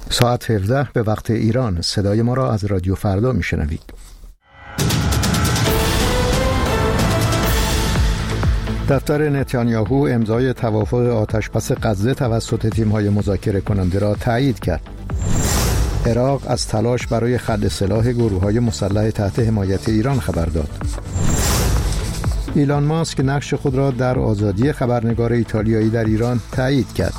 ساعت 17 به وقت ایران. صدای ما را از رادیو فردا میشنوید. دفتر نتانیاهو امضای توافق آتشبس غزه توسط تیم‌های مذاکره کننده را تایید کرد. عراق از تلاش برای خلع سلاح گروه‌های مسلح تحت حمایت ایران خبر داد. ایلان ماسک نقش خود را در آزادی خبرنگار ایتالیایی در ایران تایید کرد.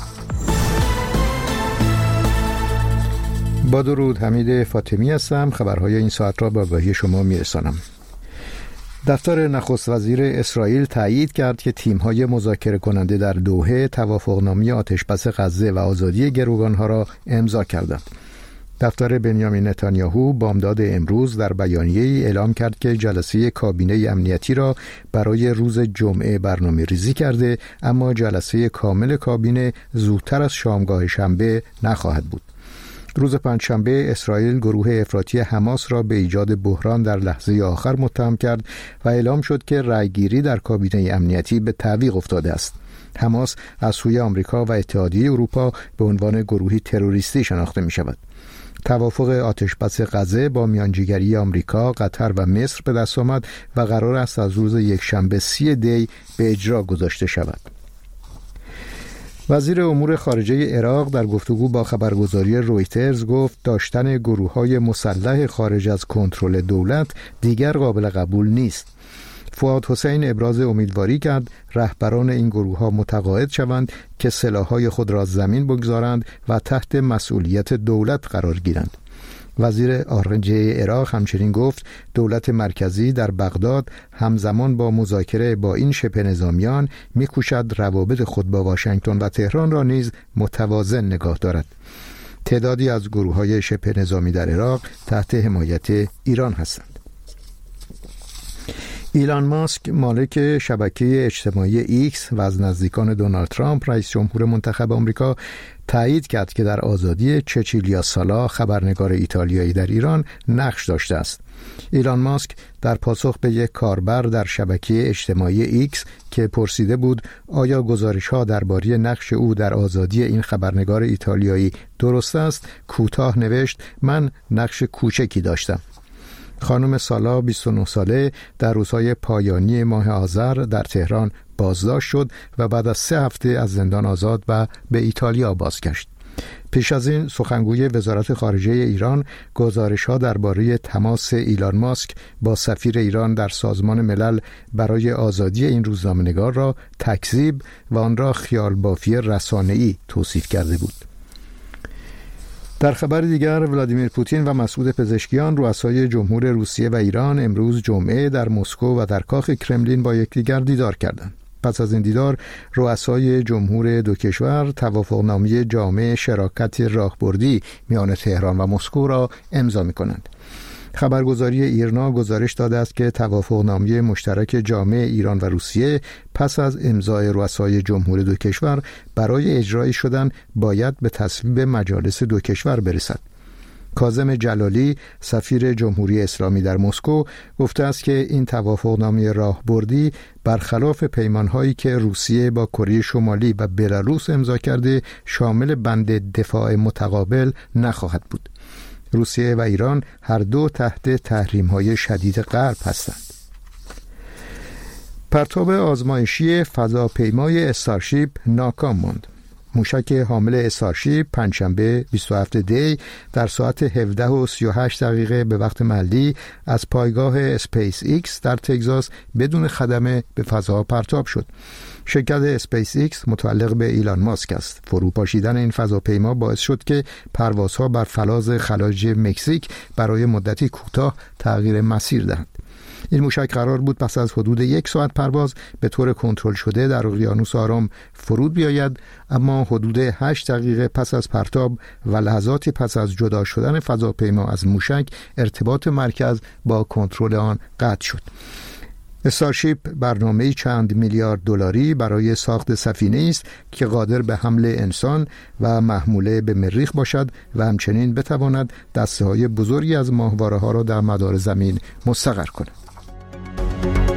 با درود، حمید فاطمی هستم. خبرهای این ساعت را به آگاهی شما میرسانم. دفتر نخست وزیر اسرائیل تایید کرد که تیم‌های مذاکره کننده در دوحه توافقنامه آتشبس غزه و آزادی گروگانها را امضا کردند. دفتر بنیامین نتانیاهو بامداد امروز در بیانیه‌ای اعلام کرد که جلسه کابینه امنیتی را برای روز جمعه برنامه‌ریزی کرده، اما جلسه کامل کابینه زودتر از شامگاه شنبه نخواهد بود. روز پنجشنبه اسرائیل گروه افراطی حماس را به ایجاد بحران در لحظه آخر متهم کرد و اعلام شد که رأیگیری در کابینه امنیتی به تعویق افتاده است. حماس از سوی آمریکا و اتحادیه اروپا به عنوان گروهی تروریستی شناخته می شود. توافق آتشبس غزه با میانجیگری آمریکا، قطر و مصر به دست آمد و قرار است از روز یکشنبه 30 دی به اجرا گذاشته شود. وزیر امور خارجه عراق در گفتگو با خبرگزاری رویترز گفت داشتن گروه‌های مسلح خارج از کنترل دولت دیگر قابل قبول نیست. فؤاد حسین ابراز امیدواری کرد رهبران این گروه‌ها متقاعد شوند که سلاح‌های خود را زمین بگذارند و تحت مسئولیت دولت قرار گیرند. وزیر خارجه عراق همچنین گفت دولت مرکزی در بغداد همزمان با مذاکره با این شبه نظامیان می‌کوشد روابط خود با واشنگتن و تهران را نیز متوازن نگاه دارد. تعدادی از گروه‌های شبه نظامی در عراق تحت حمایت ایران هستند. ایلان ماسک مالک شبکه اجتماعی ایکس و از نزدیکان دونالد ترامپ رئیس جمهور منتخب آمریکا تایید کرد که در آزادی چچیلیا سالا خبرنگار ایتالیایی در ایران نقش داشته است. ایلان ماسک در پاسخ به یک کاربر در شبکه اجتماعی ایکس که پرسیده بود آیا گزارش‌ها درباره نقش او در آزادی این خبرنگار ایتالیایی درست است، کوتاه نوشت من نقش کوچکی داشتم. خانم سالا 29 ساله در روزهای پایانی ماه آذر در تهران بازداشت شد و بعد از 3 هفته از زندان آزاد و به ایتالیا بازگشت. پیش از این سخنگوی وزارت خارجه ایران گزارش‌ها درباره تماس ایلان ماسک با سفیر ایران در سازمان ملل برای آزادی این روزنامه‌نگار را تکذیب و آن را خیال بافی رسانه‌ای توصیف کرده بود. در خبر دیگر ولادیمیر پوتین و مسعود پزشکیان رؤسای جمهور روسیه و ایران امروز جمعه در مسکو و در کاخ کرملین با یکدیگر دیدار کردند. پس از این دیدار رؤسای جمهور دو کشور توافقنامه جامع شراکت راهبردی میان تهران و مسکو را امضا می‌کنند. خبرگزاری ایرنا گزارش داده است که توافقنامه مشترک جامع ایران و روسیه پس از امضای رؤسای جمهور دو کشور برای اجرای شدن باید به تصویب مجالس دو کشور برسد. کاظم جلالی سفیر جمهوری اسلامی در مسکو گفته است که این توافقنامه راهبردی برخلاف پیمان‌هایی که روسیه با کره شمالی و بلاروس امضا کرده شامل بند دفاع متقابل نخواهد بود. روسیه و ایران هر دو تحت تحریم‌های شدید غرب هستند. پرتاب آزمایشی فضاپیمای استارشیپ ناکام ماند. موشک حامل استارشیپ پنجشنبه 27 دی در ساعت 17:38 به وقت محلی از پایگاه اسپیس ایکس در تگزاس بدون خدمه به فضا پرتاب شد. شرکت اسپیس ایکس متعلق به ایلان ماسک است. فروپاشیدن این فضاپیما باعث شد که پروازها بر فراز خلیج مکزیک برای مدتی کوتاه تغییر مسیر دهند. این موشک قرار بود پس از حدود 1 ساعت پرواز به طور کنترل شده در اقیانوس آرام فرود بیاید، اما حدود 8 دقیقه پس از پرتاب و لحظاتی پس از جدا شدن فضاپیما از موشک ارتباط مرکز با کنترل آن قطع شد. استارشیپ برنامه‌ای چند میلیارد دلاری برای ساخت سفینه‌ای است که قادر به حمل انسان و محموله به مریخ باشد و همچنین بتواند دسته‌های بزرگی از ماهواره‌ها را در مدار زمین مستقر کند.